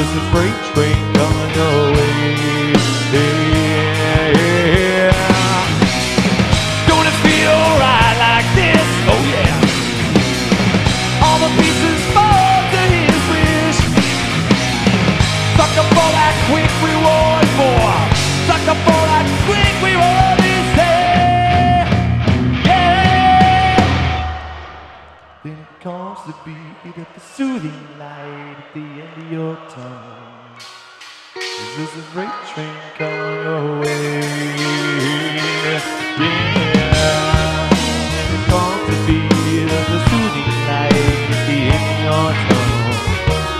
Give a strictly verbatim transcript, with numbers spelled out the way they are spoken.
There's a freight train coming your way. Yeah. Don't it feel right like this? Oh yeah. All the pieces fall to his wish. Sucker for that quick reward, boy. Sucker for that quick reward, he said. Yeah. Then it comes to be the soothing light at the end of your tunnel. There's a freight train coming your way. Yeah.